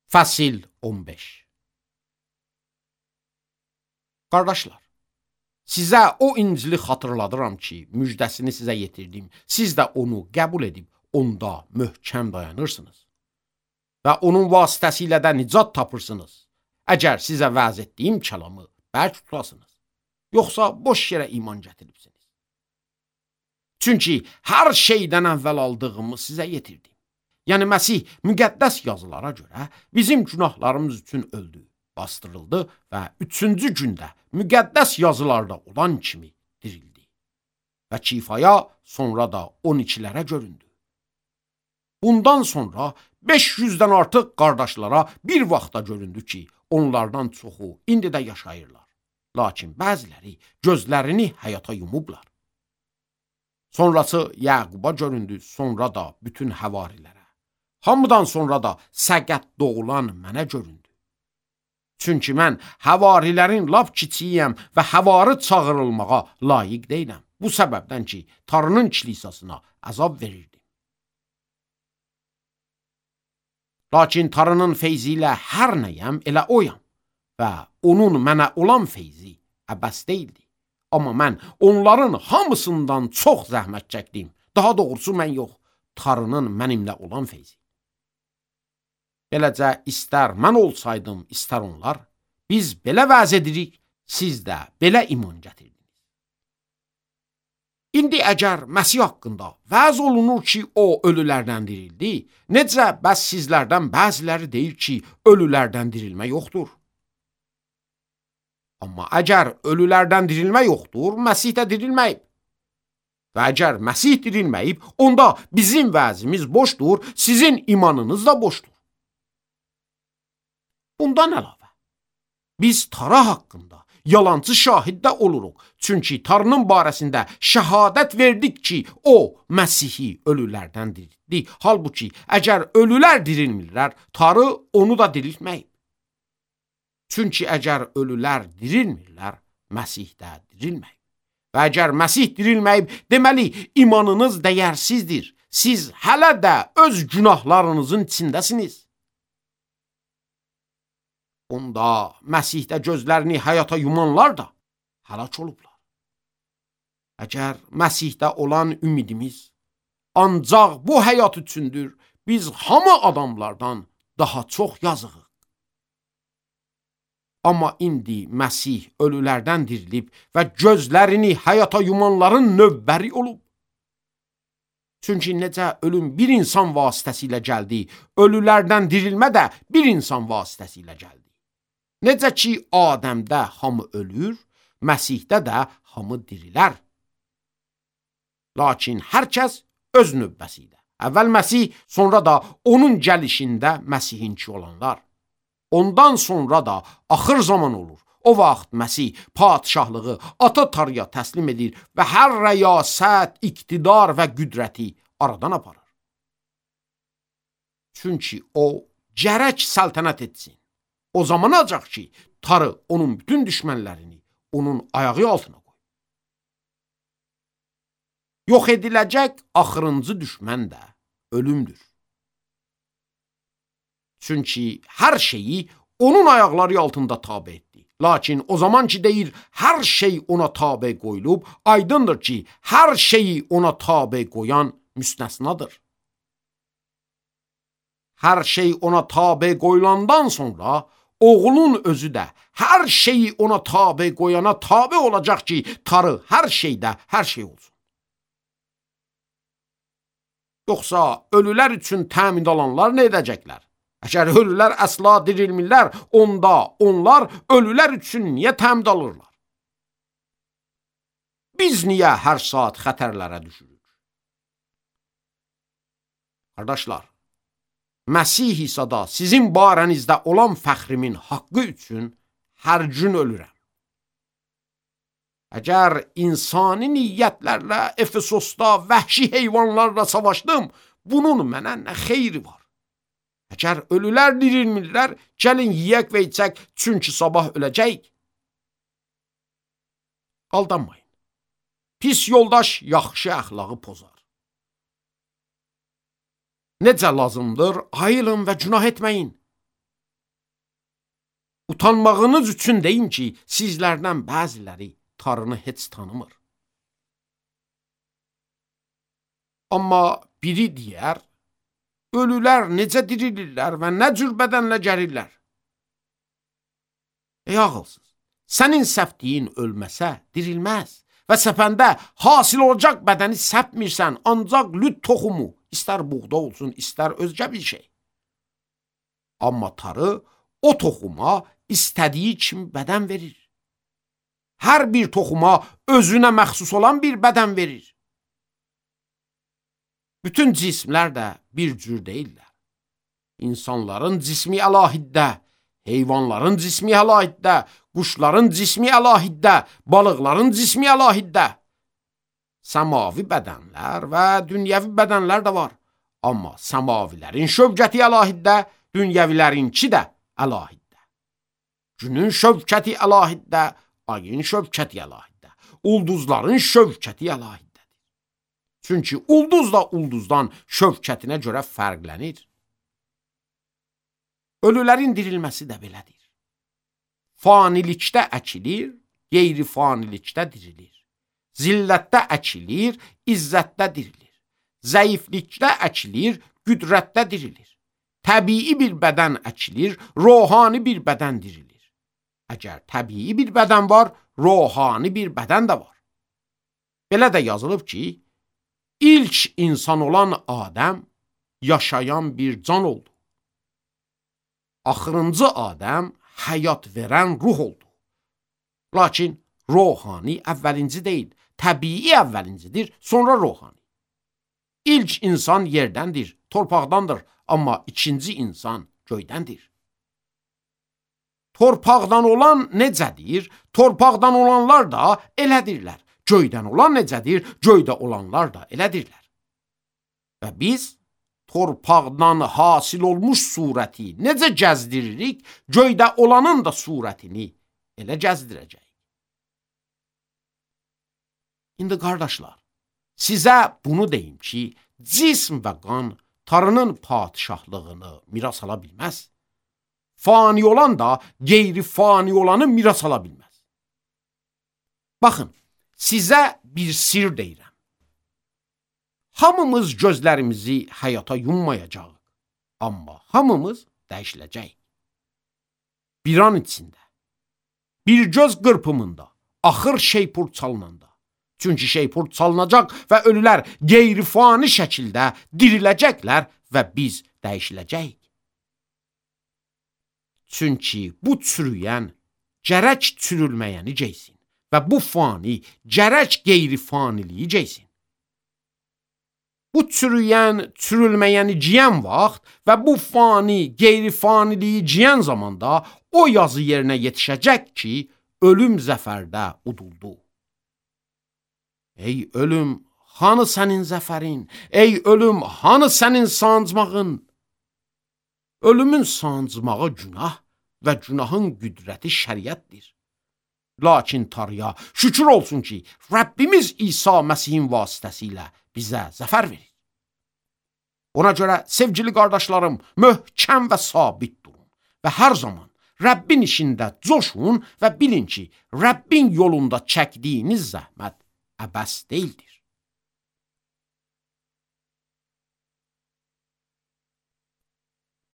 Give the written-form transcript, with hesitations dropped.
Fəsil 15. Qardaşlar, sizə o İncili xatırladıram ki, müjdəsini sizə yetirdim. Siz də onu qəbul edib, onda möhkəm dayanırsınız. Və onun vasitəsilə də nicat tapırsınız. Əgər sizə vəz etdiyim kəlamı bərk tutasınız, yoxsa boş yerə iman gətiribsiniz. Çünki hər şeydən əvvəl aldığımı sizə yetirdim. Yəni Məsih müqəddəs yazılara görə bizim günahlarımız üçün öldü, bastırıldı və 3-cü gündə müqəddəs yazılarda olan kimi dirildi. Və kifaya, sonra da 12-lərə göründü. Bundan sonra 500-dən artıq qardaşlara bir vaxtda göründü ki, onlardan çoxu indi də yaşayırlar. Lakin bəziləri gözlərini həyata yumublar. Sonrası Yaquba göründü, sonra da bütün həvarilərə. Hamıdan sonra da səqət doğulan mənə göründü. Çünki mən həvarilərin lap kiçiyəm və həvarı çağırılmağa layiq deyiləm. Bu səbəbdən ki, Tanrının kilisasına əzab verirdim. Lakin Tanrının feyzi ilə hər nəyəm elə oyam və onun mənə olan feyzi əbəs deyildi. Amma mən onların hamısından çox zəhmət çəkdim. Daha doğrusu mən yox, Tanrının mənimlə olan feyzi. Beləcə, istər mən olsaydım, istər onlar, biz belə vəz edirik, siz də belə iman gətirdiniz. İndi əgər Məsih haqqında vəz olunur ki, o ölülərdən dirildi, necə bəs sizlərdən bəziləri deyir ki, ölülərdən dirilmə yoxdur? Amma əgər ölülərdən dirilmə yoxdur, Məsih də dirilməyib. Və əgər Məsih dirilməyib, onda bizim vəzimiz boşdur, sizin imanınız da boşdur. Bundan əlavə, biz Tara haqqında yalancı şahid də oluruq. Çünki Tanrının barəsində şəhadət verdik ki, o Məsihi ölülərdən diriltdi. Halbuki, əgər ölülər dirilmirlər, Tanrı onu da diriltməyib. Çünki əgər ölülər dirilmirlər, Məsih də dirilməyib. Və əgər Məsih dirilməyib, deməli, imanınız dəyərsizdir. Siz hələ də öz günahlarınızın içindəsiniz. Onda Məsihdə gözlərini həyata yumanlar da həlak olublar. Əgər Məsihdə olan ümidimiz ancaq bu həyat üçündür, biz hamı adamlardan daha çox yazığıq. Amma indi Məsih ölülərdən dirilib və gözlərini həyata yumanların növbəri olub. Çünki necə ölüm bir insan vasitəsilə gəldi, ölülərdən dirilmə də bir insan vasitəsilə gəldi. Necə ki, Adəmdə hamı ölür, Məsihdə də hamı dirilər. Lakin hər kəs öz növbəsində. Əvvəl Məsih, sonra da onun gəlişində Məsihinki olanlar. Ondan sonra da axır zaman olur. O vaxt Məsih padişahlığı ata Tanrıya təslim edir və hər rəyasət, iqtidar və qüdrəti aradan aparır. Çünki o gərək səltənət etsin. O zaman olacaq ki, Tanrı onun bütün düşmənlərini onun ayağı altına qoyur. Yox ediləcək axırıncı düşmən də ölümdür. Çünki hər şeyi onun ayaqları altında tabe etdi. Lakin o zaman ki deyir, hər şey ona tabe qoyulub, aydındır ki, hər şeyi ona tabe qoyan müstəsnadır. Hər şey ona tabe qoyulandan sonra, oğlun özü də hər şeyi ona tabe qoyana tabe olacaq ki, Tanrı hər şeydə hər şey olsun. Yoxsa ölülər üçün təmin olanlar nə edəcəklər? Əgər ölülər əsla dirilmirlər, onda onlar ölülər üçün niyə təmin alırlar? Biz niyə hər saat xətərlərə düşürük? Qardaşlar, Məsih İsa'da sizin barənizdə olan fəxrimin haqqı üçün hər gün ölürəm. Əgər insani niyyətlərlə Efesosda vəhşi heyvanlarla savaşdım, bunun mənə nə xeyri var? Əgər ölülər dirilmirlər, gəlin yeyək və içək, çünki sabah öləcəyik. Aldanmayın. Pis yoldaş yaxşı əxlağı pozar. Necə lazımdır, ayılın və günah etməyin. Utanmağınız üçün deyim ki, sizlərdən bəziləri tarını heç tanımır. Amma biri deyər, ölülər necə dirilirlər və nə cür bədənlə gəlirlər? Ey ağılsız, sənin səpdiyin ölməsə dirilməz və səpəndə hasil olacaq bədəni səpmirsən, ancaq lüt toxumu, istər buğda olsun, istər özgə bir şey. Amma tarı o toxuma istədiyi kimi bədən verir. Hər bir toxuma özünə məxsus olan bir bədən verir. Bütün cismlər də bir cür deyirlər. İnsanların cismi əlahiddə, heyvanların cismi əlahiddə, quşların cismi əlahiddə, balıqların cismi əlahiddə. Səmavi bədənlər və dünyəvi bədənlər də var. Amma səmavilərin şövkəti əlahiddə, dünyəvilərinki də əlahiddə. Günün şövkəti əlahiddə, ayın şövkəti əlahiddə, ulduzların şövkəti əlahiddə. Çünki ulduz da ulduzdan şövkətinə görə fərqlənir. Ölülərin dirilməsi də belədir. Fanilikdə əkilir, qeyri-fanilikdə dirilir. Zillətdə əkilir, izzətdə dirilir. Zəiflikdə əkilir, qüdrətdə dirilir. Təbii bir bədən əkilir, ruhani bir bədən dirilir. Əgər təbii bir bədən var, ruhani bir bədən də var. Belə də yazılıb ki, İlk insan olan Adəm yaşayan bir can oldu. Axırıncı Adəm həyat verən ruh oldu. Lakin ruhani əvvəlinci deyil, təbii əvvəlincidir, sonra ruhani. İlk insan yerdəndir, torpaqdandır, amma ikinci insan göydəndir. Torpaqdan olan necədir? Torpaqdan olanlar da elədirlər. Göydən olan necədir? Göydə olanlar da elədirlər. Və biz torpaqdan hasil olmuş surəti necə gəzdiririk, göydə olanın da surətini elə gəzdirəcək. İndi qardaşlar, sizə bunu deyim ki, cism və qan tarının padişahlığını miras ala bilməz. Fani olan da qeyri-fani olanı miras ala bilməz. Baxın, sizə bir sir deyirəm. Hamımız gözlərimizi həyata yummayacaq, amma hamımız dəyişiləcək. Bir an içində, bir göz qırpımında, axır şeypur çalınanda. Çünki şeypur çalınacaq və ölülər qeyri-fani şəkildə diriləcəklər və biz dəyişiləcəyik. Çünki bu çürüyən gərək çürülməyəni geysin. Və bu fani gərək qeyri-faniliyi geysin. Bu çürüyən, çürülməyəni giyən vaxt və bu fani, qeyri-faniliyi giyən zamanda o yazı yerinə yetişəcək ki, ölüm zəfərdə uduldu. Ey ölüm, hanı sənin zəfərin? Ey ölüm, hanı sənin sancmağın? Ölümün sancmağı günah və günahın qüdrəti şəriətdir. Lakin tarıya şükür olsun ki, Rəbbimiz İsa Məsihin vasitəsilə bizə zəfər verir. Ona görə sevgili qardaşlarım, möhkəm və sabit durun və hər zaman Rəbbin işində coşun və bilin ki, Rəbbin yolunda çəkdiyiniz zəhmət əbəs deyildir.